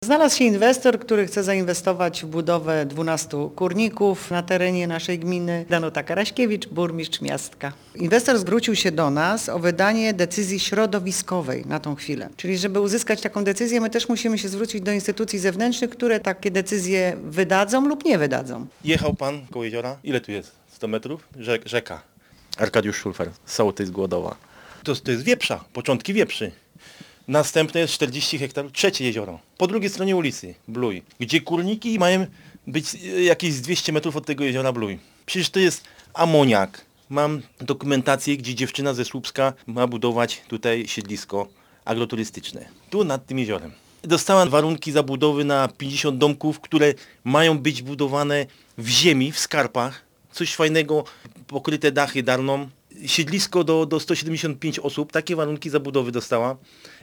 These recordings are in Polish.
Znalazł się inwestor, który chce zainwestować w budowę 12 kurników na terenie naszej gminy. Danuta Karaśkiewicz, burmistrz miastka. Inwestor zwrócił się do nas o wydanie decyzji środowiskowej na tą chwilę. Czyli żeby uzyskać taką decyzję, my też musimy się zwrócić do instytucji zewnętrznych, które takie decyzje wydadzą lub nie wydadzą. Jechał pan koło jeziora? Ile tu jest? 100 metrów? Rzeka. Arkadiusz Szulfer, Sołtys Głodowa. To jest wieprza, początki wieprzy. Następne jest 40 hektarów, trzecie jezioro. Po drugiej stronie ulicy, Bluj, gdzie kurniki mają być jakieś 200 metrów od tego jeziora Bluj. Przecież to jest amoniak. Mam dokumentację, gdzie dziewczyna ze Słupska ma budować tutaj siedlisko agroturystyczne. Tu nad tym jeziorem. Dostała warunki zabudowy na 50 domków, które mają być budowane w ziemi, w skarpach. Coś fajnego, pokryte dachy darną. Siedlisko do 175 osób, takie warunki zabudowy dostała.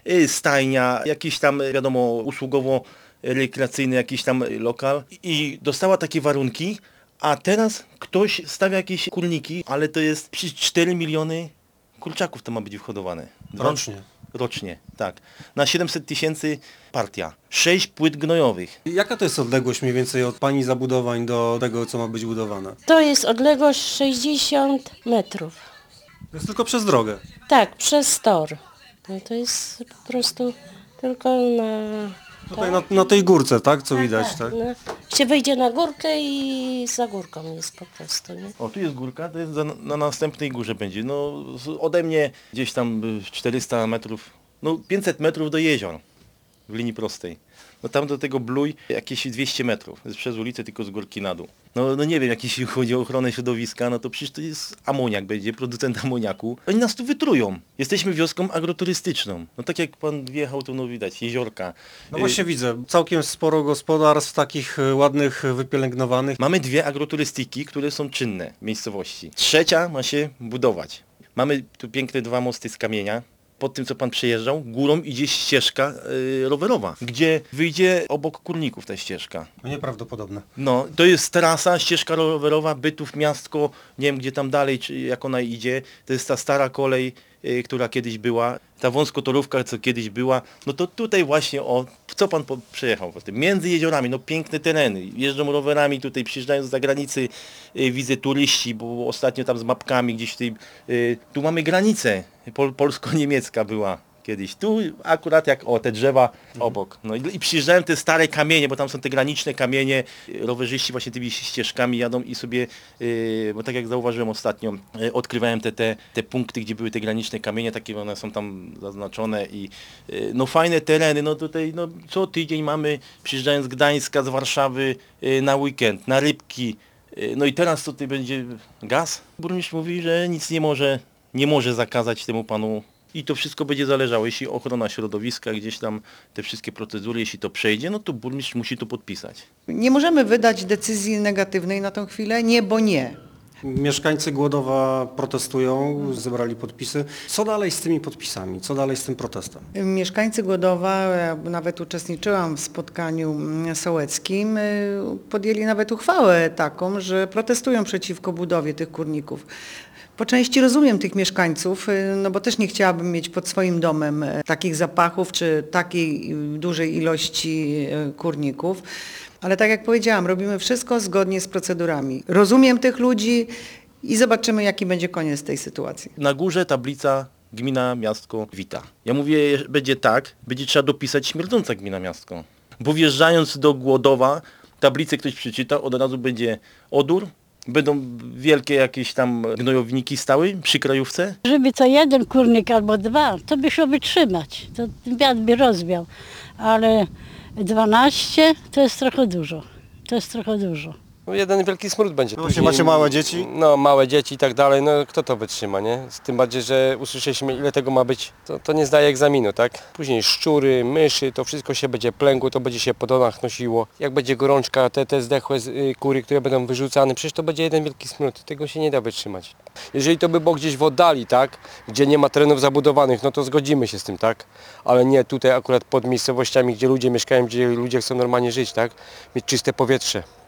Stajnia, jakiś tam, wiadomo, usługowo-rekreacyjny jakiś tam lokal. I dostała takie warunki, a teraz ktoś stawia jakieś kurniki, ale to jest przecież 4 miliony kurczaków to ma być wyhodowane. Rocznie. Rocznie, tak. Na 700 tysięcy partia. 6 płyt gnojowych. Jaka to jest odległość mniej więcej od pani zabudowań do tego, co ma być budowane? To jest odległość 60 metrów. To jest tylko przez drogę. Tak, przez tor. No to jest po prostu tylko na... Tutaj na tej górce, tak? Co widać, tak? No, się wyjdzie na górkę i za górką jest po prostu, nie? O, tu jest górka, to jest na następnej górze będzie. No, ode mnie gdzieś tam 400 metrów, no 500 metrów do jezior w linii prostej. No tam do tego Bluj jakieś 200 metrów, jest przez ulicę tylko z górki na dół. No nie wiem, jak jeśli chodzi o ochronę środowiska, no to przecież to jest amoniak, będzie producent amoniaku. Oni nas tu wytrują. Jesteśmy wioską agroturystyczną. No tak jak pan wjechał, to no widać, jeziorka. No właśnie widzę, całkiem sporo gospodarstw takich ładnych, wypielęgnowanych. Mamy 2 agroturystyki, które są czynne w miejscowości. Trzecia ma się budować. Mamy tu piękne 2 mosty z kamienia. Pod tym, co pan przejeżdżał, górą idzie ścieżka rowerowa, gdzie wyjdzie obok kurników ta ścieżka. No nieprawdopodobne. No, to jest trasa, ścieżka rowerowa, Bytów, Miastko, nie wiem gdzie tam dalej, czy jak ona idzie. To jest ta stara kolej, która kiedyś była, ta wąskotorówka, co kiedyś była. No to tutaj właśnie, co pan przejechał po tym? Między jeziorami, no piękne tereny. Jeżdżą rowerami tutaj, przyjeżdżają z zagranicy, widzę turyści, bo ostatnio tam z mapkami gdzieś tutaj, tu mamy granicę, polsko-niemiecka była. Kiedyś. Tu akurat jak te drzewa obok. No i przyjeżdżałem te stare kamienie, bo tam są te graniczne kamienie. Rowerzyści właśnie tymi ścieżkami jadą i sobie, bo tak jak zauważyłem ostatnio, odkrywałem te punkty, gdzie były te graniczne kamienie, takie one są tam zaznaczone i no fajne tereny. No tutaj no, co tydzień mamy, przyjeżdżając z Gdańska, z Warszawy na weekend, na rybki. No i teraz tutaj będzie gaz. Burmistrz mówi, że nic nie może zakazać temu panu. I to wszystko będzie zależało, jeśli ochrona środowiska, gdzieś tam te wszystkie procedury, jeśli to przejdzie, no to burmistrz musi to podpisać. Nie możemy wydać decyzji negatywnej na tą chwilę, nie, bo nie. Mieszkańcy Głodowa protestują, zebrali podpisy. Co dalej z tymi podpisami? Co dalej z tym protestem? Mieszkańcy Głodowa, ja nawet uczestniczyłam w spotkaniu sołeckim, podjęli nawet uchwałę taką, że protestują przeciwko budowie tych kurników. Po części rozumiem tych mieszkańców, no bo też nie chciałabym mieć pod swoim domem takich zapachów czy takiej dużej ilości kurników. Ale tak jak powiedziałam, robimy wszystko zgodnie z procedurami. Rozumiem tych ludzi i zobaczymy, jaki będzie koniec tej sytuacji. Na górze tablica gmina, miastko, wita. Ja mówię, będzie tak, będzie trzeba dopisać śmierdząca gmina, miastko. Bo wjeżdżając do Głodowa, tablicę ktoś przeczyta, od razu będzie odór, będą wielkie jakieś tam gnojowniki stały przy krajówce. Żeby co jeden kurnik albo 2, to by szło wytrzymać. To wiatr by rozwiał. Ale 12 to jest trochę dużo. To jest trochę dużo. No jeden wielki smród będzie. No właśnie macie małe dzieci? No małe dzieci i tak dalej, no kto to wytrzyma, nie? Tym bardziej, że usłyszeliśmy ile tego ma być, to nie zdaje egzaminu, tak? Później szczury, myszy, to wszystko się będzie plęgło, to będzie się po domach nosiło. Jak będzie gorączka, te zdechłe kury, które będą wyrzucane, przecież to będzie jeden wielki smród, tego się nie da wytrzymać. Jeżeli to by było gdzieś w oddali, tak? Gdzie nie ma terenów zabudowanych, no to zgodzimy się z tym, tak? Ale nie tutaj akurat pod miejscowościami, gdzie ludzie mieszkają, gdzie ludzie chcą normalnie żyć, tak? Mieć czyste powietrze.